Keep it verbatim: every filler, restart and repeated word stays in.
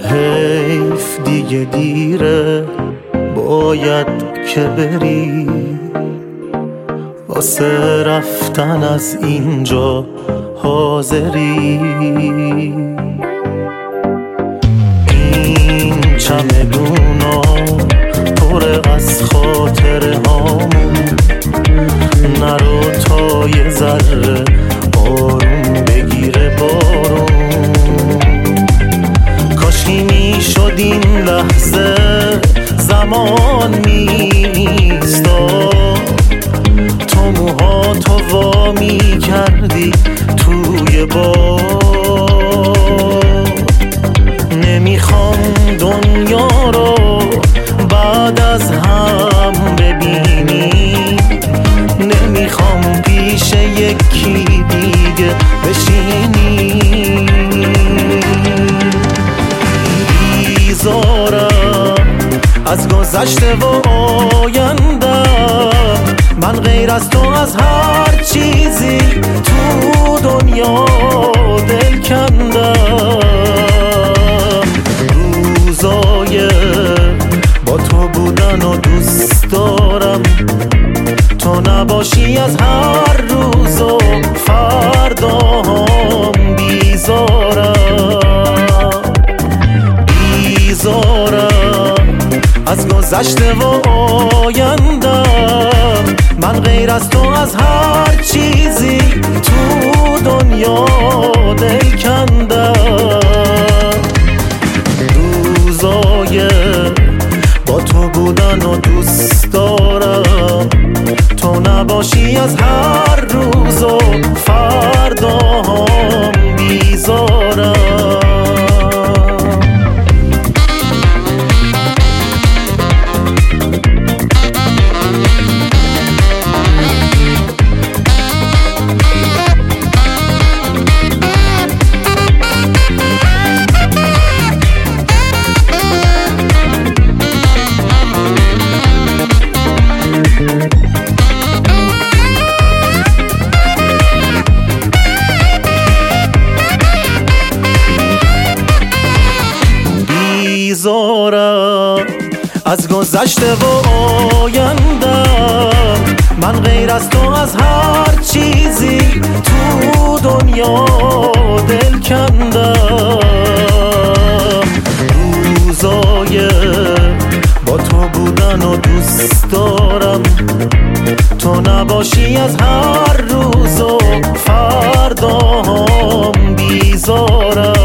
حیف دیگه دیره، باید که بری واسه رفتن از اینجا حاضری. این چمدونا پر از خاطره هامون، نرو تا یه ذره آروم بگیره بارون. کاشکی میشد این لحظه زمان میستاد، تو موها تو وا میکردی توی باد. نمیخوام دنیا رو بعد از هم ببینی، نمیخوام پیش یکی دیگه بشینی. بیزارم از گذشته و آینده، من غیر از تو از هر چیزی تو دنیا دل کندم. روزای با تو بودن و دوست دارم، تو نباشی از هر روز و فرداهام بیزارم. بیزارم از گذشته و آیندم، من غیر از تو از هر چیزی تو دنیا دل کندم. روزای با تو بودن و دوست دارم، تو نباشی از هر روز و فرداهام بیزارم. بیزارم از گذشته و آیندم، من غیر از تو از هر چیزی تو دنیا دل کندم. روزای با تو بودن و دوست دارم، تو نباشی از هر روز و فرداهام بیزارم.